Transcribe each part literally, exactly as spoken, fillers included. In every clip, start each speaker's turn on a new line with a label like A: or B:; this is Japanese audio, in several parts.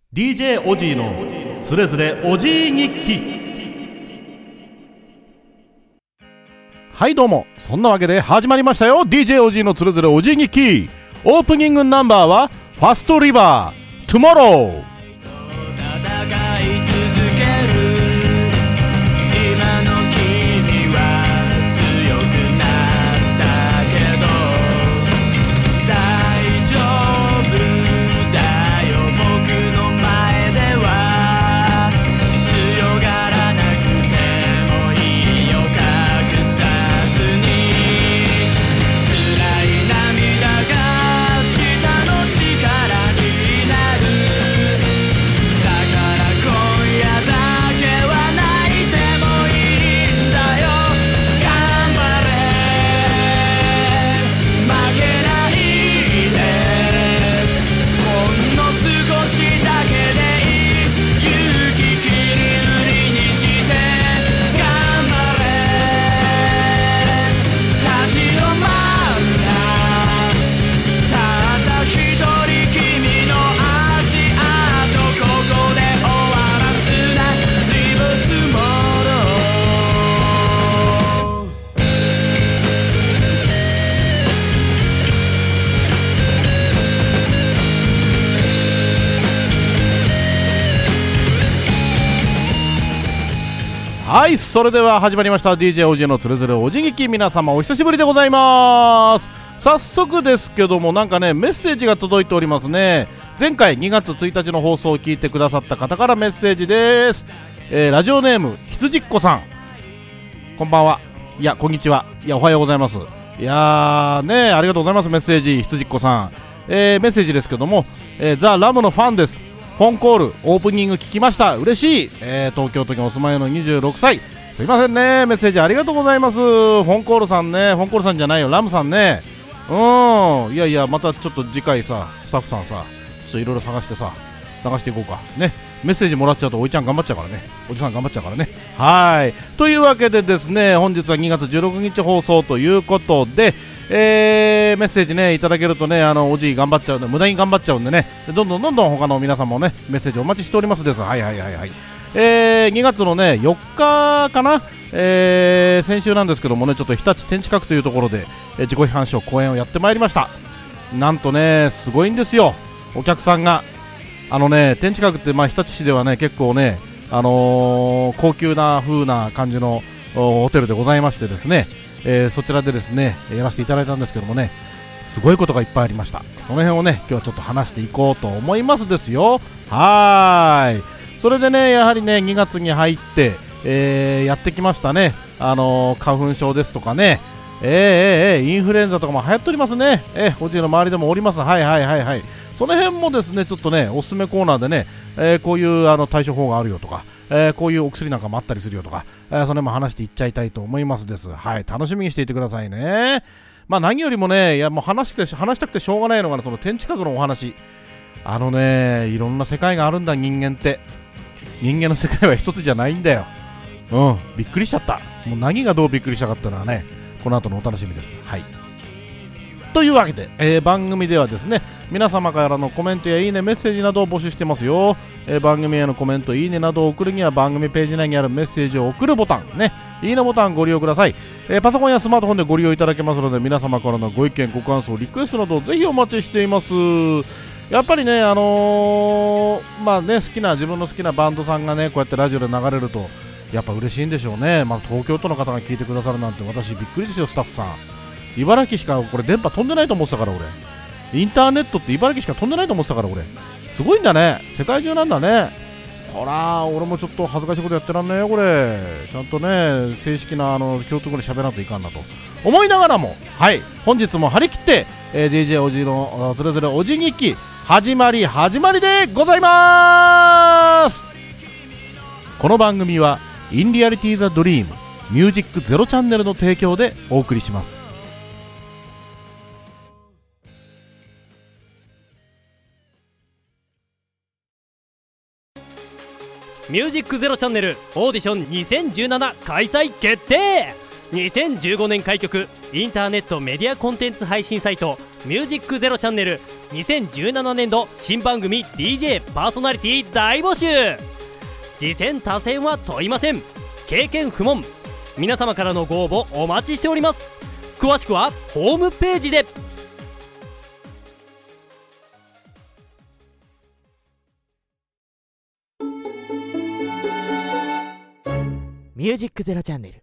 A: ディージェー オジーのつれづれおじい日記。はいどうも、そんなわけで始まりましたよ ディージェー オジーのつれづれおじい日記。オープニングナンバーはファストリバートゥモロー。戦い続ける今の君は強くなったけど大丈夫だよ、僕の前では強がらなくてもいいよ、隠さずに辛い涙が下の力になる。だから今夜だけは泣いてもいいんだよ。頑張れ、負けないで、ほんの少しだけでいい、勇気切り売りにして頑張れ、立ち止まるな、たった一人君の足跡、ここで終わらすな、リブツモロー。はい、それでは始まりました ディージェー オジーのつれづれおじぎき。皆様お久しぶりでございます。早速ですけども、なんかねメッセージが届いておりますね。前回にがつついたちの放送を聞いてくださった方からメッセージです。えー、ラジオネーム羊っ子さん、こんばんは、いやこんにちは、いやおはようございます。いやーね、ありがとうございます。メッセージ羊っ子さん、えー、メッセージですけども、えー、ザ・ラムのファンです。フォンコールオープニング聞きました、嬉しい、えー、東京都にお住まいのにじゅうろくさい、すいませんね、メッセージありがとうございます。フォンコールさんね、フォンコールさんじゃないよ、ラムさんね。うん、いやいや、またちょっと次回さ、スタッフさんさ、ちょっといろいろ探してさ、流していこうかね。メッセージもらっちゃうとおいちゃん頑張っちゃうからね、おじさん頑張っちゃうからね。はい、というわけでですね、本日はにがつじゅうろくにち放送ということで、えー、メッセージねいただけるとね、あのおじい頑張っちゃうんで、無駄に頑張っちゃうんでね、どんどんどんどん他の皆さんもねメッセージお待ちしておりますです。はいはいはいはい。えー、にがつのねよっかかな、えー、先週なんですけどもね、ちょっと日立天地閣というところで、えー、自己批判賞公演をやってまいりました。なんとねすごいんですよ、お客さんが。あのね、天地閣ってまあ日立市ではね結構ね、あのー、高級な風な感じのホテルでございましてですね、えー、そちらでですねやらせていただいたんですけどもね、すごいことがいっぱいありました。その辺をね今日はちょっと話していこうと思いますですよ。はーい、それでねやはりねにがつに入って、えー、やってきましたね、あのー、花粉症ですとかね、えーえー、インフルエンザとかも流行っておりますね。えー、おじいの周りでもおります。はいはいはいはい。その辺もですねちょっとねおすすめコーナーでね、えー、こういうあの対処法があるよとか、えー、こういうお薬なんかもあったりするよとか、えー、それも話していっちゃいたいと思いますです。はい、楽しみにしていてくださいね。まあ何よりもね、いやもう話して話したくてしょうがないのが、ね、その天地閣のお話。あのねいろんな世界があるんだ、人間って。人間の世界は一つじゃないんだよ。うん、びっくりしちゃった。もう何がどうびっくりしたかったのはねこの後のお楽しみです。はい、というわけで、えー、番組ではですね皆様からのコメントやいいねメッセージなどを募集してますよ。えー、番組へのコメントいいねなどを送るには番組ページ内にあるメッセージを送るボタンね、いいねボタンご利用ください。えー、パソコンやスマートフォンでご利用いただけますので、皆様からのご意見ご感想リクエストなどぜひお待ちしています。やっぱりねあのー、まあね好きな自分の好きなバンドさんがねこうやってラジオで流れるとやっぱ嬉しいんでしょうね。まず東京都の方が聞いてくださるなんて私びっくりですよ。スタッフさん茨城しかこれ電波飛んでないと思ってたから俺、インターネットって茨城しか飛んでないと思ってたから俺、すごいんだね、世界中なんだね。ほら俺もちょっと恥ずかしいことやってらんねえよこれ。ちゃんとね正式なあの共通語で喋らないといかんなと思いながらも、はい本日も張り切って、えー、ディージェー おじのつれづれおじ日記始まり始まりでございます。この番組はインリアリティザドリームミュージックゼロチャンネルの提供でお送りします。
B: ミュージックゼロチャンネルオーディションにせんじゅうなな開催決定。にせんじゅうごねん開局インターネットメディアコンテンツ配信サイトミュージックゼロチャンネルにせんじゅうななねんど新番組 ディージェー パーソナリティ大募集。次戦他戦は問いません。経験不問。皆様からのご応募お待ちしております。詳しくはホームページで。
C: ミュージックゼロチャンネル。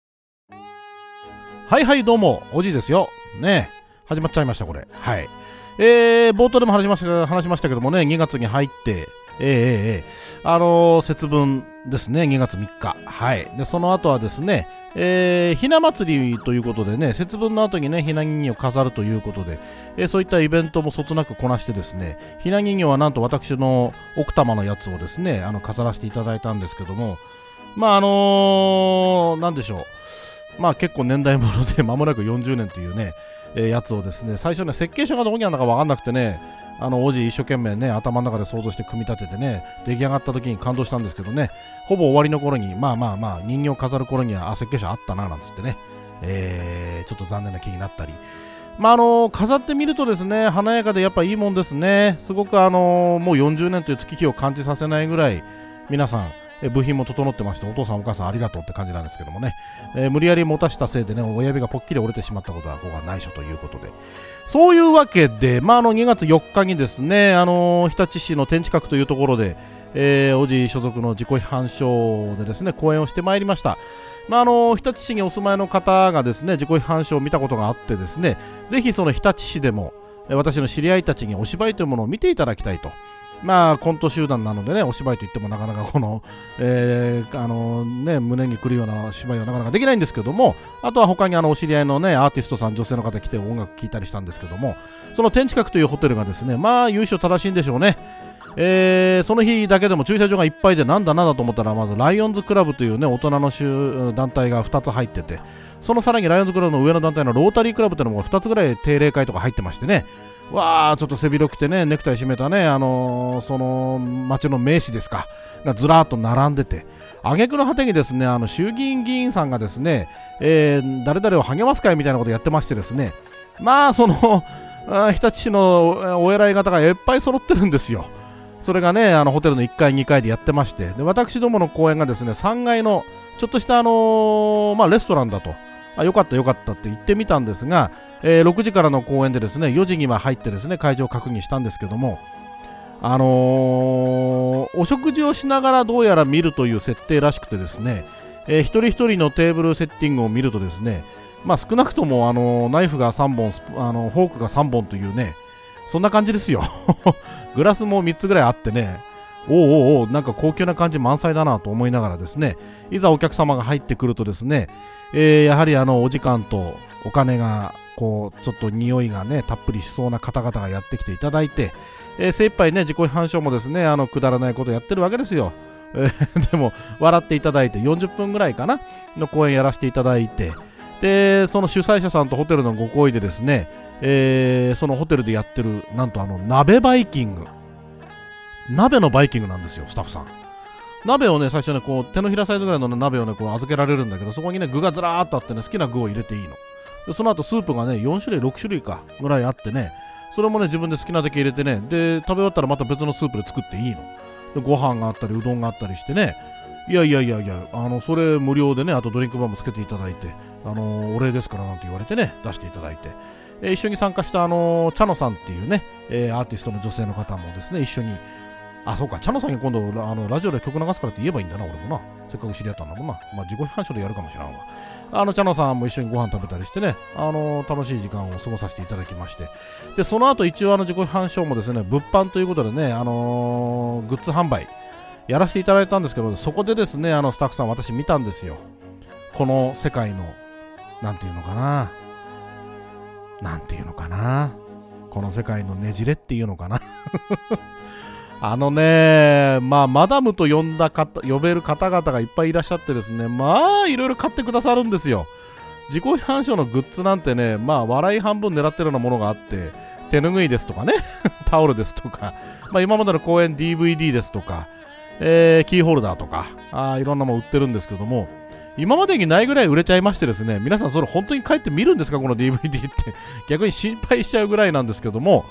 A: はいはいどうもおじいですよね。始まっちゃいましたこれ。はい、えー、冒頭でも話しました話しましたけどもね、にがつに入ってえー、えー、あのー、節分ですね。にがつみっか。はい。でその後はですね、えー、ひな祭りということでね、節分の後にねひな人形を飾るということで、えー、そういったイベントもそつなくこなしてですね、ひな人形はなんと私の奥多摩のやつをですね、あの飾らせていただいたんですけども、まああのー、なんでしょう、まあ結構年代物で間もなくよんじゅうねんというね、えー、やつをですね、最初ね設計書がどこにあるのか分かんなくてね、あのおじ一生懸命ね頭の中で想像して組み立ててね、出来上がった時に感動したんですけどね、ほぼ終わりの頃にまあまあまあ人形を飾る頃にはあ設計書あったななんつってね、えー、ちょっと残念な気になったり、まああのー、飾ってみるとですね、華やかでやっぱいいもんですね。すごくあのー、もうよんじゅうねんという月日を感じさせないぐらい皆さんえ部品も整ってまして、お父さんお母さんありがとうって感じなんですけどもね、えー、無理やり持たしたせいでね親指がポッキリ折れてしまったことはここがないしょということで、そういうわけで、まあ、あのにがつよっかにですね、あのー、日立市の天近くというところで、えー、おじ所属の自己批判書でですね講演をしてまいりました。まああのー、日立市にお住まいの方がですね自己批判書を見たことがあってですね、ぜひその日立市でも私の知り合いたちにお芝居というものを見ていただきたいと。まあコント集団なのでね、お芝居といってもなかなかこの、えー、あのね胸にくるような芝居はなかなかできないんですけども、あとは他にあのお知り合いのねアーティストさん、女性の方来て音楽聴いたりしたんですけども、その天近くというホテルがですね、まあ由緒正しいんでしょうね。えー、その日だけでも駐車場がいっぱいでなんだなんだと思ったら、まずライオンズクラブというね大人の団体がふたつ入ってて、そのさらにライオンズクラブの上の団体のロータリークラブというのもふたつぐらい定例会とか入ってましてね、わーちょっと背広着てねネクタイ締めたね、あのー、その町の名士ですかがずらーっと並んでて、挙句の果てにですね、あの衆議院議員さんがですね、えー、誰々を励ます会みたいなことやってましてですね、まあその日立市のお偉い方がいっぱい揃ってるんですよ。それがねあのホテルのいっかいにかいでやってまして、で私どもの公演がですねさんがいのちょっとしたあのー、まあレストランだと、あよかったよかったって言ってみたんですが、えー、ろくじからの公演でですねよじには入ってですね会場を確認したんですけども、あのー、お食事をしながらどうやら見るという設定らしくてですね、えー、一人一人のテーブルセッティングを見るとですね、まあ少なくともあのー、ナイフがさんぼん、あのー、フォークがさんぼんというね、そんな感じですよグラスもみっつぐらいあってね、おうおうおうなんか高級な感じ満載だなと思いながらですね、いざお客様が入ってくるとですね、えー、やはりあのお時間とお金がこうちょっと匂いがねたっぷりしそうな方々がやってきていただいて、えー、精一杯ね自己批判書もですねあのくだらないことやってるわけですよ。えー、でも笑っていただいてよんじゅっぷんぐらいかなの公演やらせていただいて、でその主催者さんとホテルのご厚意でですね、えー、そのホテルでやってるなんとあの鍋バイキング、鍋のバイキングなんですよ。スタッフさん鍋をね最初ねこう手のひらサイズぐらいの、ね、鍋をねこう預けられるんだけど、そこにね具がずらーっとあってね好きな具を入れていいので、その後スープがねよんしゅるいろくしゅるいかぐらいあってね、それもね自分で好きなだけ入れてね、で食べ終わったらまた別のスープで作っていいので、ご飯があったりうどんがあったりしてね、いやいやいやいやあのそれ無料でね、あとドリンクバーもつけていただいて、あのー、お礼ですからなんて言われてね出していただいて、えー、一緒に参加したあのー、茶野さんっていうね、えー、アーティストの女性の方もですね一緒に、あ、そうか、茶野さんに今度あのラジオで曲流すからって言えばいいんだな、俺もな。せっかく知り合ったんだもんな。まあ自己批判書でやるかもしれんわ。あの茶野さんも一緒にご飯食べたりしてね、あの楽しい時間を過ごさせていただきまして、でその後一応あの自己批判書もですね物販ということでね、あのー、グッズ販売やらせていただいたんですけど、そこでですねあのスタッフさん私見たんですよ。この世界のなんていうのかな、なんていうのかな、この世界のねじれっていうのかなあのね、まあマダムと呼んだ方、呼べる方々がいっぱいいらっしゃってですね、まあいろいろ買ってくださるんですよ。自己批判書のグッズなんてね、まあ笑い半分狙ってるようなものがあって、手ぬぐいですとかねタオルですとか、まあ今までの公演 ディーブイディー ですとか、えー、キーホルダーとか、あいろんなもの売ってるんですけども、今までにないぐらい売れちゃいましてですね、皆さんそれ本当に帰って見るんですかこの ディーブイディー って逆に心配しちゃうぐらいなんですけども、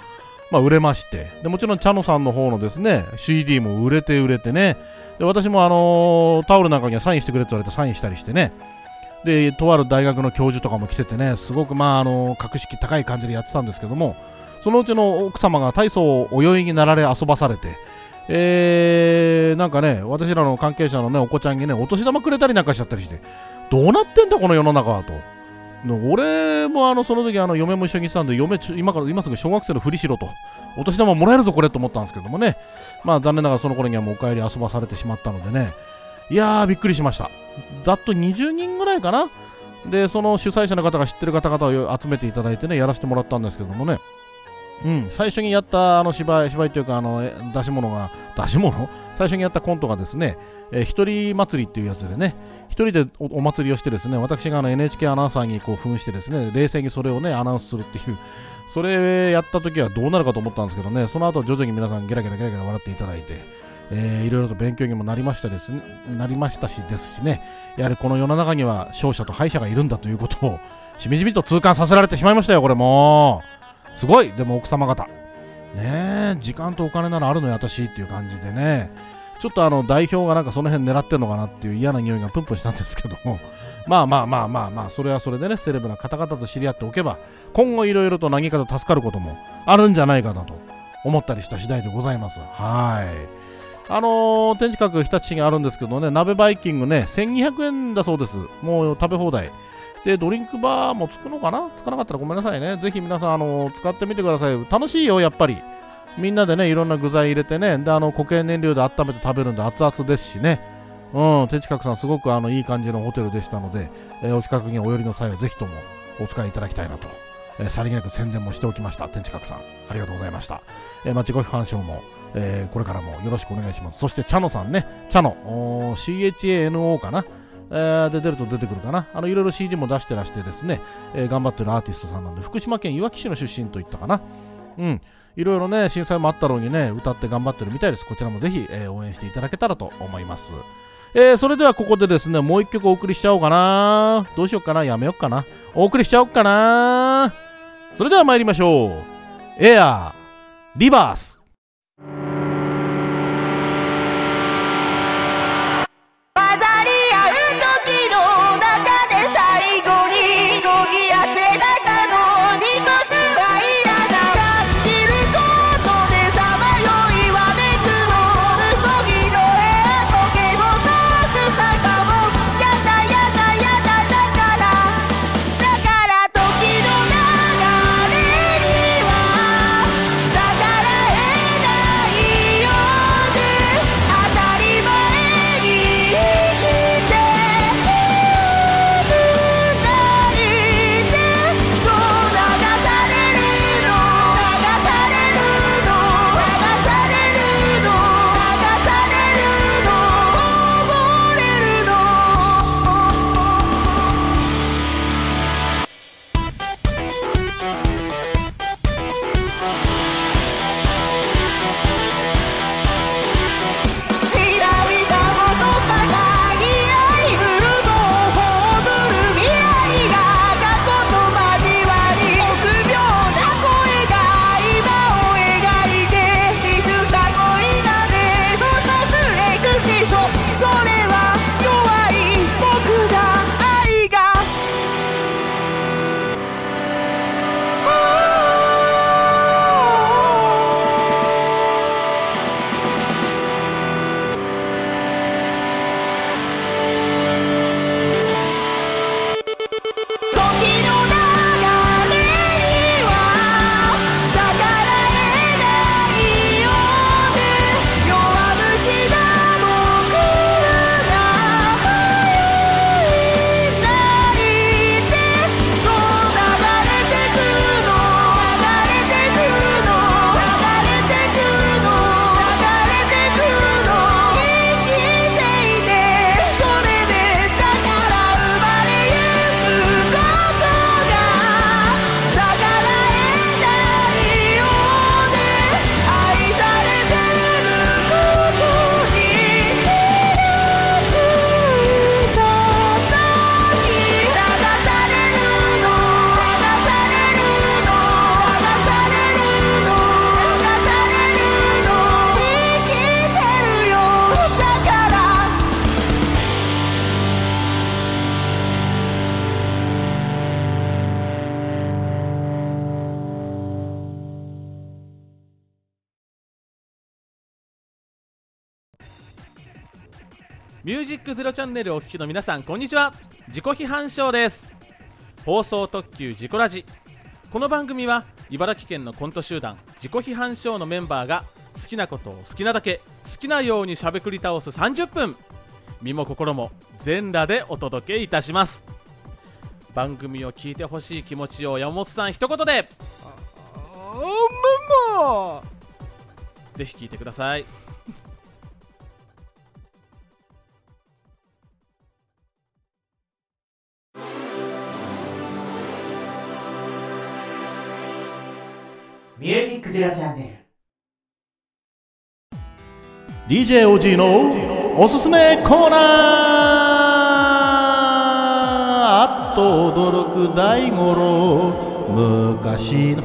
A: まあ、売れまして、でもちろん茶野さんの方のですね シーディー も売れて売れてね、で私もあのー、タオルなんかにはサインしてくれって言われてサインしたりしてね、でとある大学の教授とかも来ててね、すごくまああのー、格式高い感じでやってたんですけども、そのうちの奥様が大層お酔いになられ遊ばされて、えー、なんかね私らの関係者のねお子ちゃんにねお年玉くれたりなんかしちゃったりして、どうなってんだこの世の中はと。俺もあのその時あの嫁も一緒にしたんで、嫁今から今すぐ小学生のふりしろと、お年玉もらえるぞこれと思ったんですけどもね、まあ残念ながらその頃にはもうお帰り遊ばされてしまったのでね、いやーびっくりしました。ざっとにじゅうにんぐらいかなで、その主催者の方が知ってる方々を集めていただいてねやらせてもらったんですけどもね、うん、最初にやったあの芝居芝居というかあの出し物が出し物最初にやったコントがですね、えー、一人祭りっていうやつでね、一人で お, お祭りをしてですね、私があの エヌエイチケー アナウンサーにこう扮してですね、冷静にそれをねアナウンスするっていう、それやった時はどうなるかと思ったんですけどね、その後徐々に皆さんゲラゲラゲラゲラ笑っていただいて、えー、いろいろと勉強にもなりましたですねなりましたしですしね、やはりこの世の中には勝者と敗者がいるんだということをしみじみと痛感させられてしまいましたよ。これもすごい。でも奥様方ねえ、時間とお金ならあるのよ私っていう感じでね、ちょっとあの代表がなんかその辺狙ってんのかなっていう嫌な匂いがプンプンしたんですけども、まあまあまあまあまあ、それはそれでね、セレブな方々と知り合っておけば今後いろいろと何かと助かることもあるんじゃないかなと思ったりした次第でございます。はい。あのー、展示閣日立市にあるんですけどね、鍋バイキングねせんにひゃくえんだそうです。もう食べ放題で、ドリンクバーもつくのかな、つかなかったらごめんなさいね。ぜひ皆さん、あのー、使ってみてください。楽しいよ、やっぱり。みんなでね、いろんな具材入れてね、で、あの、固形燃料で温めて食べるんで熱々ですしね。うん、天近くさん、すごくあの、いい感じのホテルでしたので、えー、お近くにお寄りの際はぜひともお使いいただきたいなと。えー、さりげなく宣伝もしておきました。天近くさん、ありがとうございました。えー、まちごひ鑑賞も、えー、これからもよろしくお願いします。そして、茶野さんね、茶野、シーエイチエーエヌオー かな。えー、で出ると出てくるかな。あのいろいろ シーディー も出してらしてですね、えー、頑張ってるアーティストさんなんで、福島県いわき市の出身といったかな。うん、いろいろね震災もあったろうにね歌って頑張ってるみたいです。こちらもぜひ、えー、応援していただけたらと思います。えー、それではここでですねもう一曲お送りしちゃおうかな。どうしようかな、やめようかな、お送りしちゃおうかな。それでは参りましょう。エアーリバース。
D: だからミュージックゼロチャンネルをお聞きの皆さん、こんにちは。自己批判ショーです。放送特急自己ラジ。この番組は茨城県のコント集団自己批判ショーのメンバーが好きなことを好きなだけ好きなようにしゃべくり倒すさんじゅっぷん、身も心も全裸でお届けいたします。番組を聞いてほしい気持ちを山本さん一言で。
E: あーママ
D: ぜひ聞いてください。
C: ミュージックゼロチャンネル
A: ディージェー オージー のおすすめコーナー。あっと驚く大五郎、昔の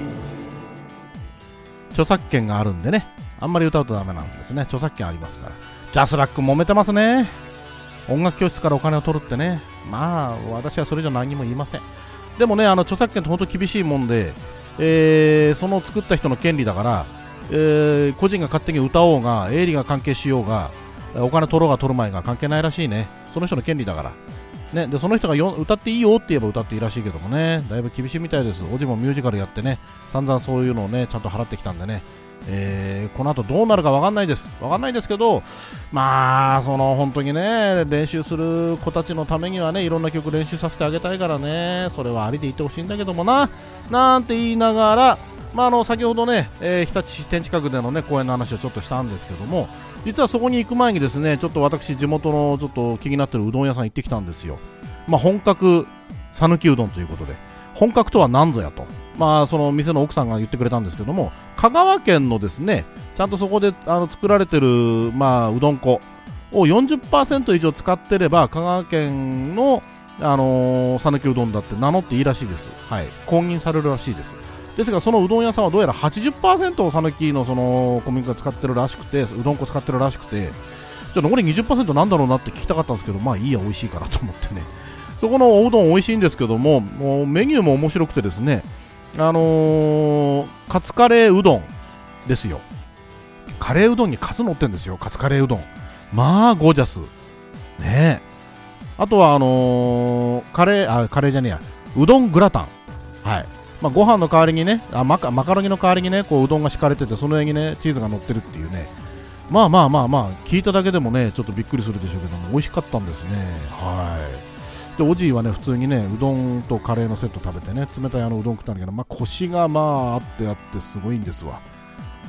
A: 著作権があるんでね、あんまり歌うとダメなんですね。著作権ありますから。ジャスラック揉めてますね。音楽教室からお金を取るってね。まあ私はそれじゃ何も言いません。でもね、あの著作権って本当厳しいもんで、えー、その作った人の権利だから、えー、個人が勝手に歌おうが営利が関係しようがお金取ろうが取る前が関係ないらしいね。その人の権利だから、ね、でその人がよ歌っていいよって言えば歌っていいらしいけどもね、だいぶ厳しいみたいです。おじもミュージカルやってね、散々そういうのをねちゃんと払ってきたんでね、えー、この後どうなるか分かんないです分かんないですけど、まあその本当にね練習する子たちのためにはね、いろんな曲練習させてあげたいからね、それはありでいてほしいんだけどもななんて言いながら、まあ、あの先ほどね、えー、日立支店近くでのね公園の話をちょっとしたんですけども、実はそこに行く前にですね、ちょっと私地元のちょっと気になってるうどん屋さん行ってきたんですよ。まあ本格讃岐うどんということで、本格とは何ぞやと、まあその店の奥さんが言ってくれたんですけども、香川県のですねちゃんとそこであの作られてる、まあ、うどん粉を よんじゅっパーセント 以上使ってれば香川県のあの讃岐うどんだって名乗っていいらしいです。はい、公認されるらしいです。ですがそのうどん屋さんはどうやら はちじゅっパーセント を讃岐のその小麦粉が使ってるらしくて、うどん粉使ってるらしくて、じゃあ残り にじゅっパーセント なんだろうなって聞きたかったんですけど、まあいいや、美味しいからと思ってね、そこのおうどん美味しいんですけども、もうメニューも面白くてですね、あのー、カツカレーうどんですよ。カレーうどんにカツ乗ってんですよ、カツカレーうどん。まあゴージャスねえ。あとはあのー、カレーあカレーじゃねえやうどんグラタン、はい、まあ、ご飯の代わりにね、あ マ, カマカロニの代わりにねこううどんが敷かれてて、その上にねチーズが乗ってるっていうね、まあまあまあまあ聞いただけでもねちょっとびっくりするでしょうけども、美味しかったんですね。はい。でおじいはね普通にねうどんとカレーのセット食べてね、冷たいあのうどん食ったんだけど、まあコシがまああってあってすごいんですわ。うん、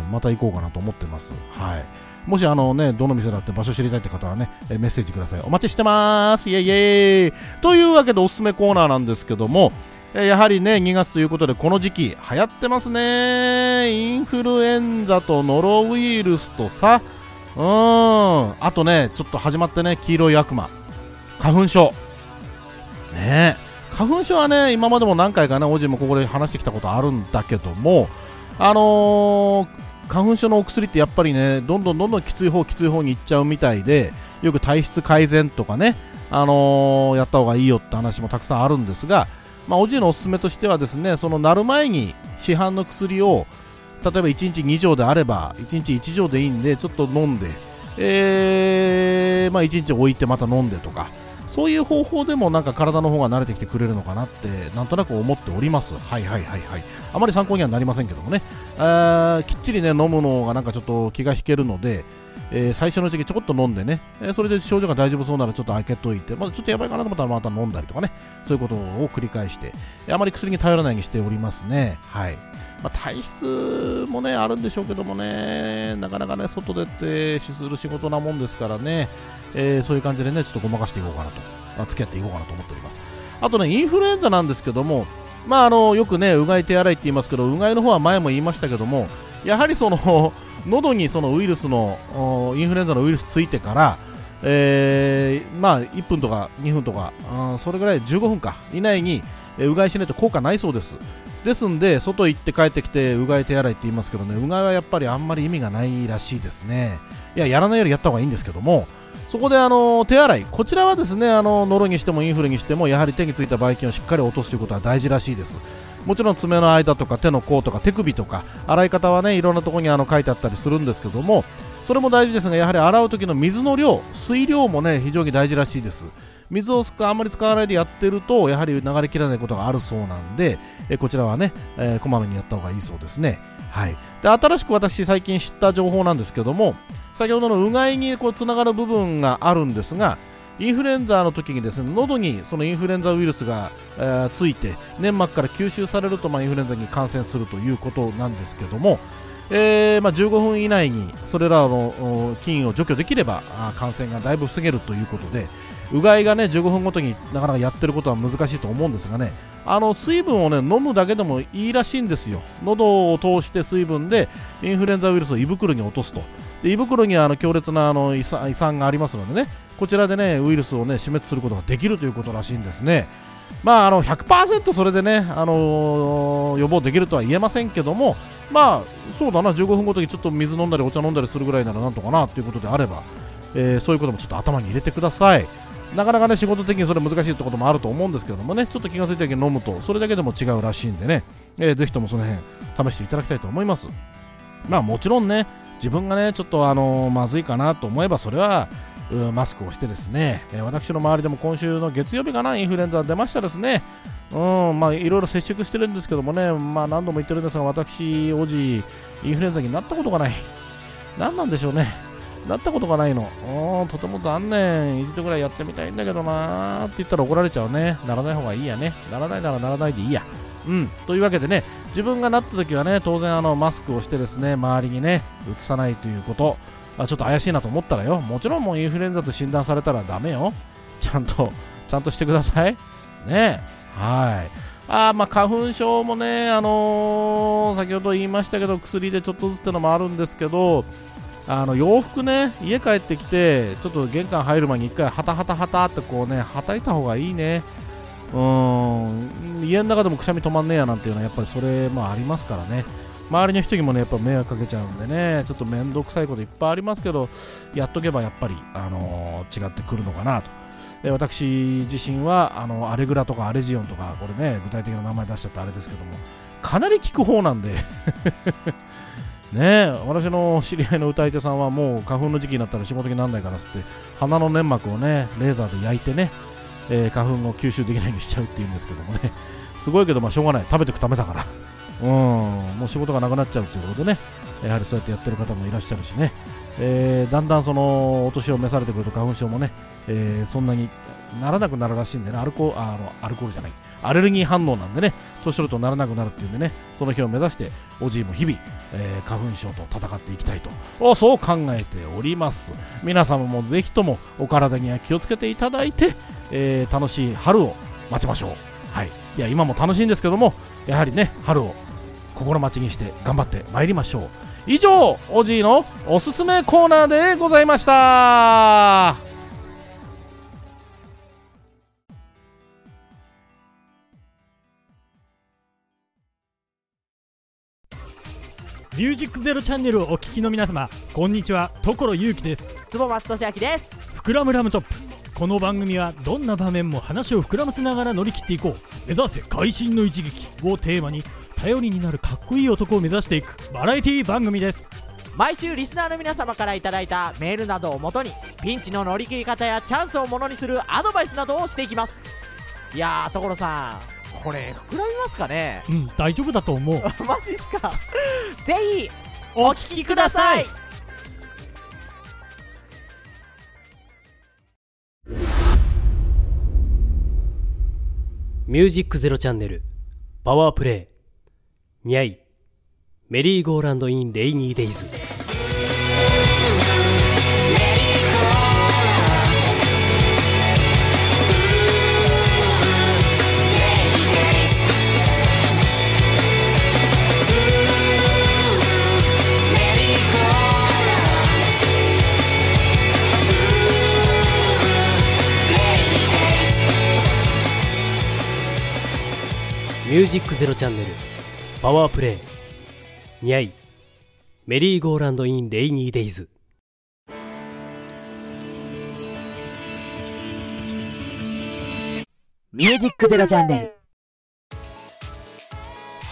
A: また行こうかなと思ってます。はい。もしあのねどの店だって場所知りたいって方はねメッセージください。お待ちしてます。イエイイエイ。というわけでおすすめコーナーなんですけども、やはりねにがつということでこの時期流行ってますね。インフルエンザとノロウイルスとさ、うーん、あとねちょっと始まってね、黄色い悪魔花粉症ね。花粉症はね今までも何回かねおじもここで話してきたことあるんだけども、あのー、花粉症のお薬ってやっぱりねどんどんどんどんきつい方きつい方に行っちゃうみたいで、よく体質改善とかね、あのー、やった方がいいよって話もたくさんあるんですが、まあ、おじいのおすすめとしてはですね、そのなる前に市販の薬を例えばいちにちに錠であればいちにちいち錠でいいんでちょっと飲んで、えーまあ、いちにち置いてまた飲んでとか、そういう方法でもなんか体の方が慣れてきてくれるのかなってなんとなく思っております。はいはいはいはい。あまり参考にはなりませんけどもね、あきっちりね飲むのがなんかちょっと気が引けるので、えー、最初のうちにちょこっと飲んでね、えー、それで症状が大丈夫そうならちょっと開けといて、まだちょっとやばいかなと思ったらまた飲んだりとかね、そういうことを繰り返して、あまり薬に頼らないようにしておりますね。はい。まあ、体質もねあるんでしょうけどもね、なかなかね外出てする仕事なもんですからね、えー、そういう感じでねちょっとごまかしていこうかなと、まあ、付き合っていこうかなと思っております。あとねインフルエンザなんですけども、まああのよくねうがい手洗いって言いますけど、うがいの方は前も言いましたけども、やはりその喉にそのウイルスのインフルエンザのウイルスついてから、えー、まあいっぷんとかにふんとか、あそれぐらいじゅうごふんか以内にうがいしないと効果ないそうです。ですんで外行って帰ってきてうがい手洗いって言いますけどね、うがいはやっぱりあんまり意味がないらしいですね。いややらないよりやった方がいいんですけども、そこであの手洗い、こちらはですねあのノロにしてもインフルにしてもやはり手についたばい菌をしっかり落とすということは大事らしいです。もちろん爪の間とか手の甲とか手首とか洗い方はねいろんなところにあの書いてあったりするんですけども、 それも大事ですが、やはり洗う時の水の量、水量もね非常に大事らしいです。水をあんまり使わないでやってるとやはり流れきらないことがあるそうなんで、えこちらはね、えー、こまめにやった方がいいそうですね。はい、で新しく私最近知った情報なんですけども、先ほどのうがいにこうつながる部分があるんですが、インフルエンザの時にですね、喉にそのインフルエンザウイルスが、えー、ついて粘膜から吸収されると、まあ、インフルエンザに感染するということなんですけども、えーまあ、じゅうごふん以内にそれらの菌を除去できれば感染がだいぶ防げるということで、うがいがねじゅうごふんごとになかなかやってることは難しいと思うんですがね、あの水分をね飲むだけでもいいらしいんですよ。喉を通して水分でインフルエンザウイルスを胃袋に落とすと。で胃袋にはあの強烈なあの胃酸、胃酸がありますのでね、こちらでねウイルスをね死滅することができるということらしいんですね。まああの ひゃくパーセント それでね、あのー、予防できるとは言えませんけども、まあそうだな、じゅうごふんごとにちょっと水飲んだりお茶飲んだりするぐらいならなんとかなということであれば、えー、そういうこともちょっと頭に入れてください。なかなかね仕事的にそれ難しいってこともあると思うんですけどもね、ちょっと気がついた時に飲むとそれだけでも違うらしいんでね、えー、ぜひともその辺試していただきたいと思います。まあもちろんね、自分がねちょっとあのー、まずいかなと思えばそれはマスクをしてですね、えー、私の周りでも今週の月曜日かなインフルエンザ出ましたですね。うんまあいろいろ接触してるんですけどもね、まあ何度も言ってるんですが、私おじインフルエンザになったことがない。何なんでしょうね、なったことがないの。とても残念。一度ぐらいやってみたいんだけどなーって言ったら怒られちゃうね。ならない方がいいやね。ならないならならないでいいや。うんというわけでね、自分がなった時はね当然あのマスクをしてですね、周りにね移さないということ、あちょっと怪しいなと思ったらよ、もちろんもうインフルエンザと診断されたらダメよ。ちゃんとちゃんとしてくださいね。はいあまあ花粉症もね、あのー、先ほど言いましたけど薬でちょっとずつってのもあるんですけど、あの洋服ね、家帰ってきてちょっと玄関入る前に一回ハタハタハタってこうねはたいた方がいいね。うーん家の中でもくしゃみ止まんねえやなんていうのはやっぱりそれもありますからね。周りの人にもねやっぱ迷惑かけちゃうんでね、ちょっと面倒くさいこといっぱいありますけど、やっとけばやっぱり、あのー、違ってくるのかなと。え私自身はあのアレグラとかアレジオンとか、これね具体的な名前出しちゃったあれですけども、かなり効く方なんでねえ、私の知り合いの歌い手さんはもう花粉の時期になったら仕事にならないからっつって鼻の粘膜をねレーザーで焼いてね、えー、花粉を吸収できないようにしちゃうっていうんですけどもね、すごいけどまあしょうがない、食べてくためだからうんもう仕事がなくなっちゃうということでね、やはりそうやってやってる方もいらっしゃるしね、えー、だんだんそのお年を召されてくると花粉症もね、えー、そんなにならなくなるらしいんでね、アルコああのアルコールじゃないアレルギー反応なんでね、年取るとならなくなるっていうんでね、その日を目指しておじいも日々、えー、花粉症と戦っていきたいとそう考えております。皆様もぜひともお体には気をつけていただいて、えー、楽しい春を待ちましょう。はい、いや今も楽しいんですけども、やはりね春を心待ちにして頑張ってまいりましょう。以上、おじいのおすすめコーナーでございました。
F: ミュージックゼロチャンネルをお聞きの皆様、こんにちは、所ゆうきです。
C: 坪松俊明です。
F: 膨らむラムチョップ。この番組はどんな場面も話を膨らませながら乗り切っていこう、目指せ会心の一撃をテーマに、頼りになるかっこいい男を目指していくバラエティ番組です。
C: 毎週リスナーの皆様からいただいたメールなどをもとに、ピンチの乗り切り方やチャンスをものにするアドバイスなどをしていきます。いやー所さん、これ膨らみますかね。
F: うん、大丈夫だと思う
C: マジっすかぜひお聞きください。
B: ミュージックゼロチャンネルパワープレイにゃいメリーゴーランドインレイニーデイズ。ミュージックゼロチャンネルパワープレイにゃいメリーゴーランドインレイニーデイズ。
C: ミュージックゼロチャンネル。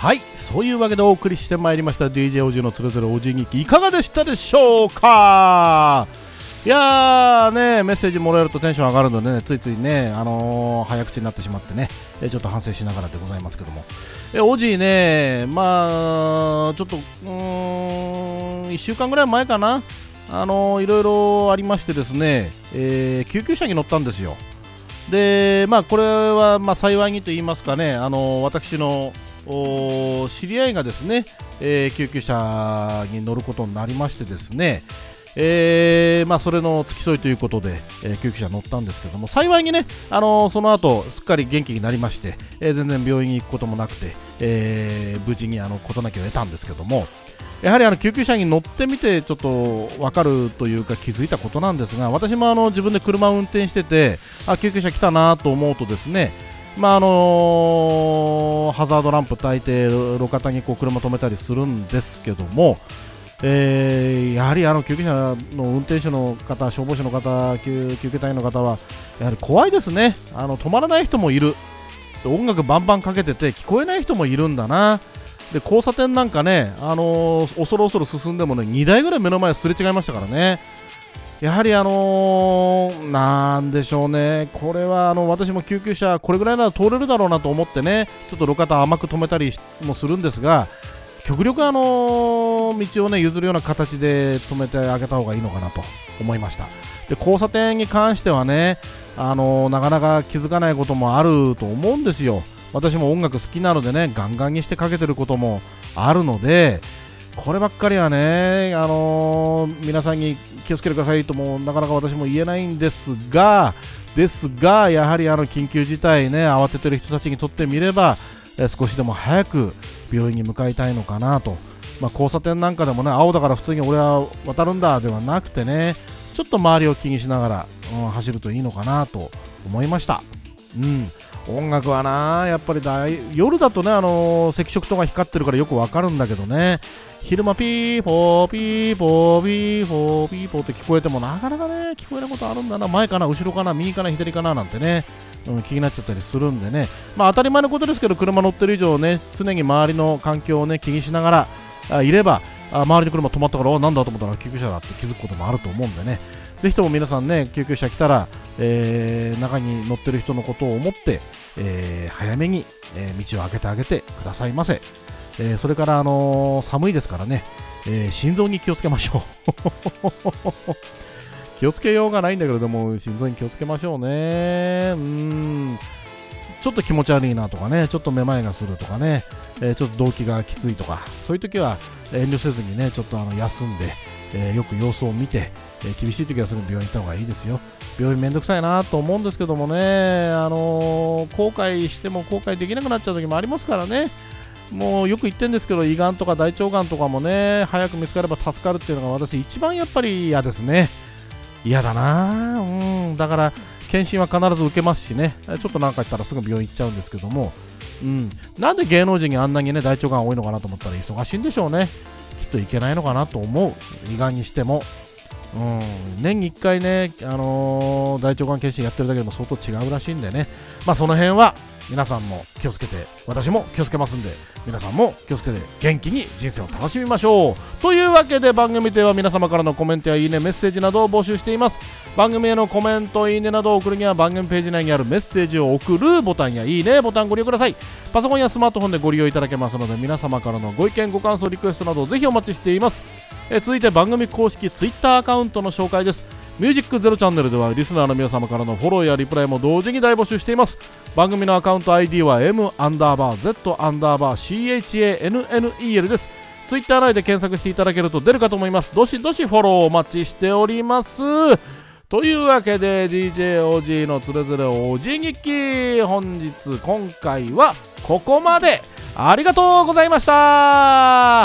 A: はい、そういうわけでお送りしてまいりました ディージェー おじのつれづれおじ日記、いかがでしたでしょうか。いやーね、メッセージもらえるとテンション上がるのでね、ついついね、あのー、早口になってしまってね、えちょっと反省しながらでございますけども、えおじね、まあちょっとうーんいっしゅうかんぐらい前かな、あのー、いろいろありましてですね、えー、救急車に乗ったんですよ。で、まあこれはまあ幸いにと言いますかね、あのー、私の知り合いがですね、えー、救急車に乗ることになりましてですね、えーまあ、それの付き添いということで、えー、救急車に乗ったんですけども、幸いにね、あのー、その後すっかり元気になりまして、えー、全然病院に行くこともなくて、えー、無事にあの事なきを得たんですけども、やはりあの救急車に乗ってみてちょっと分かるというか気づいたことなんですが、私もあの自分で車を運転してて、あ、救急車来たなと思うとですね、まああのー、ハザードランプ焚いて路肩にこう車止めたりするんですけども、えー、やはりあの救急車の運転手の方、消防士の方、救, 救急隊員の方はやはり怖いですね。あの止まらない人もいる、音楽バンバンかけてて聞こえない人もいるんだな。で交差点なんかね、あのー、恐る恐る進んでもね、にだいぐらい目の前すれ違いましたからね。やはりあのー、なんでしょうね、これはあの私も救急車これぐらいなら通れるだろうなと思ってね、ちょっと路肩甘く止めたりもするんですが、極力あのー、道をね譲るような形で止めてあげた方がいいのかなと思いました。で交差点に関してはね、あのー、なかなか気づかないこともあると思うんですよ。私も音楽好きなのでね、ガンガンにしてかけてることもあるので、こればっかりはね、あのー、皆さんに気をつけてくださいともなかなか私も言えないんですがですがやはりあの緊急事態ね、慌ててる人たちにとってみれば、えー、少しでも早く病院に向かいたいのかなと。まあ、交差点なんかでもね、青だから普通に俺は渡るんだではなくてね、ちょっと周りを気にしながら、うん、走るといいのかなと思いました。うん、音楽はな、やっぱりだい夜だとね、あのー、赤色灯が光ってるからよくわかるんだけどね、昼間ピーポーピーポーピーポーピーポーって聞こえてもなかなかね、聞こえないことあるんだな、前かな後ろかな右かな左かななんてね、うん、気になっちゃったりするんでね、まあ当たり前のことですけど、車乗ってる以上ね、常に周りの環境をね気にしながらあいれば、あ周りの車止まったから、なんだと思ったら救急車だって気づくこともあると思うんでね、ぜひとも皆さんね、救急車来たら、えー、中に乗ってる人のことを思って、えー、早めに、えー、道を開けてあげてくださいませ。えー、それから、あのー、寒いですからね、えー、心臓に気をつけましょう気をつけようがないんだけど、でも心臓に気をつけましょうね。うーん、ちょっと気持ち悪いなとかね、ちょっとめまいがするとかね、えー、ちょっと動悸がきついとか、そういう時は遠慮せずにね、ちょっとあの休んで、えー、よく様子を見て、えー、厳しい時はすぐ病院行った方がいいですよ。病院めんどくさいなと思うんですけどもね、あのー、後悔しても後悔できなくなっちゃう時もありますからね。もうよく言ってるんですけど、胃がんとか大腸がんとかもね、早く見つかれば助かるっていうのが私一番やっぱり嫌ですね。嫌だな、うん、だから検診は必ず受けますしね、ちょっとなんか言ったらすぐ病院行っちゃうんですけども、うん、なんで芸能人にあんなにね大腸がん多いのかなと思ったら、忙しいんでしょうね。きっといけないのかなと思う。胃がんにしても、うん、年にいっかいね、あのー、大腸がん検診やってるだけでも相当違うらしいんでね、まあその辺は皆さんも気をつけて、私も気をつけますんで、皆さんも気をつけて元気に人生を楽しみましょう。というわけで、番組では皆様からのコメントやいいね、メッセージなどを募集しています。番組へのコメント、いいねなどを送るには番組ページ内にあるメッセージを送るボタンやいいねボタンをご利用ください。パソコンやスマートフォンでご利用いただけますので、皆様からのご意見ご感想リクエストなどをぜひお待ちしています。え続いて番組公式ツイッターアカウントの紹介です。ミュージックゼロチャンネルではリスナーの皆様からのフォローやリプライも同時に大募集しています。番組のアカウント アイディー は M アンダーバー Z アンダーバー シーエイチエーエヌエヌイーエル です。ツイッター内で検索していただけると出るかと思います。どしどしフォローお待ちしております。というわけで ディージェー オージー のつれづれおじ日記、本日今回はここまで。ありがとうございました。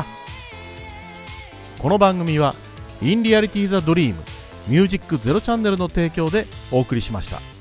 A: この番組はインリアリティザドリームミュージックゼロチャンネルの提供でお送りしました。